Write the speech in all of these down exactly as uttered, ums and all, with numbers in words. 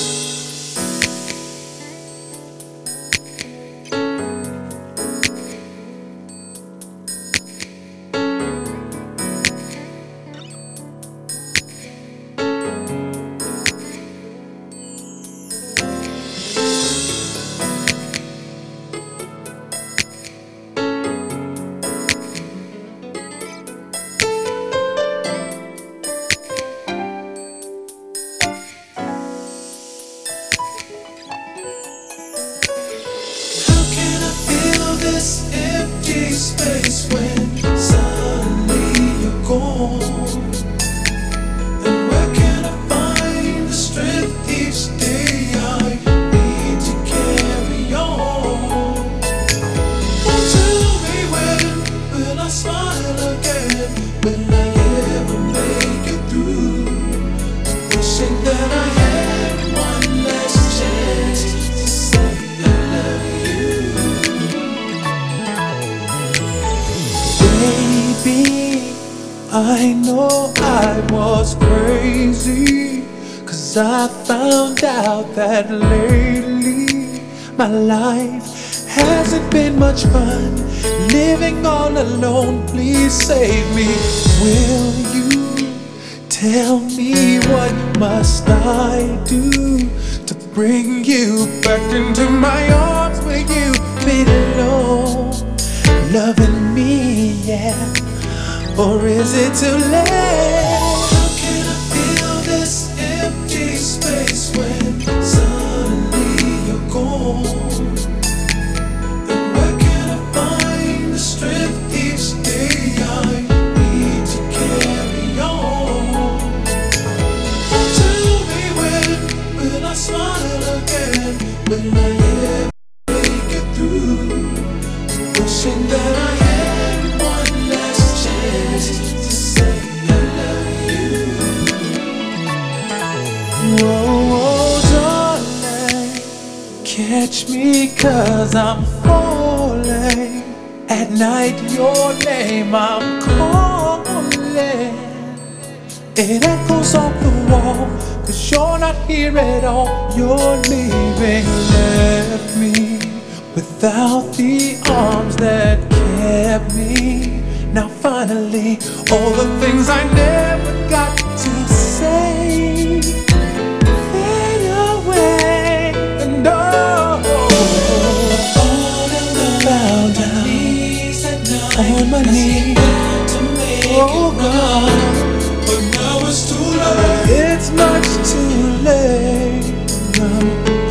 This empty space when suddenly you're gone. And where can I find the strength each day I need to carry on? Oh, tell me when will I smile again? Will I ever make it through? Wishing that I had one last chance to say I love you. Baby, I know I was crazy, 'cause I found out that lately my life hasn't been much fun. Living all alone, please save me. Will you tell me what must I do to bring you back into my arms where you belong? Loving me, yeah, or is it too late? How can I feel this empty space when suddenly you're gone? And where can I find the strength each day I need to carry on? Tell me when will I smile again? Will I ever make it through? Wishing that I had one last chance to say I love you. Whoa, whoa, darling, catch me 'cause I'm falling. At night your name I'm calling. It echoes off the wall, 'cause you're not here at all. You're leaving, left me without the arms that kept me. Now finally, all the things I never got to say fade away. And oh, all in the bow down on my knees to make oh God, but now it's too late. It's much too late now.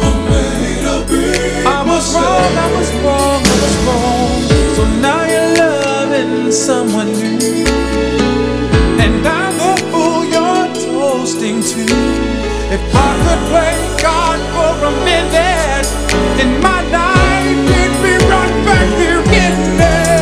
I was wrong, I was wrong, I was wrong. So now you're loving someone new, and I'm the fool you're toasting to. If I could play God for a minute in my life, you'd be right back here in there.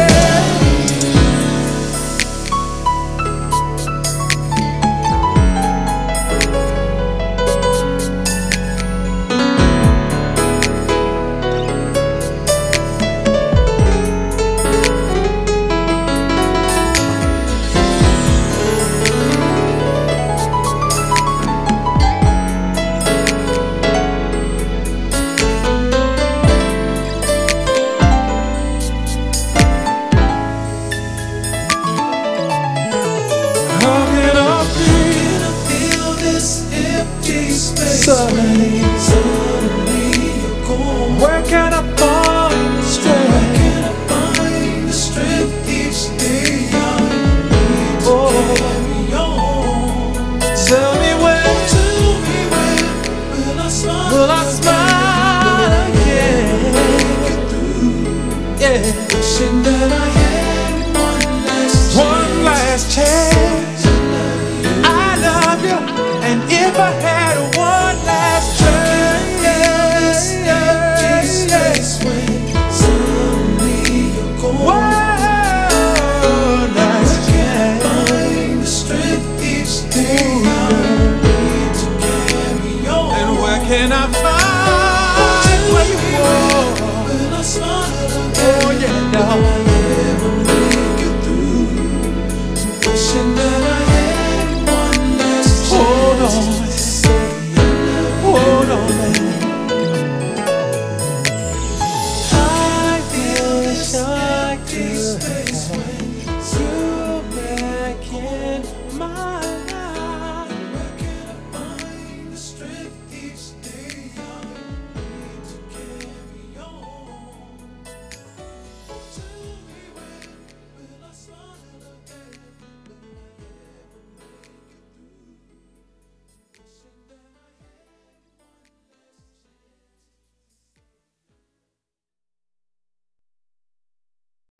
Suddenly, suddenly you're gone. Where can I find the strength? Where can I find the strength each day I need to oh. carry on? Tell me when, tell me when will I smile? Will I smile again? Make it through. Yeah, wishing that I had one last chance. One last chance. I love you, and if I had one last chance, yes, yes, yes, when suddenly you're gone. One last chance. Find the strength each day I need to carry on. And where can I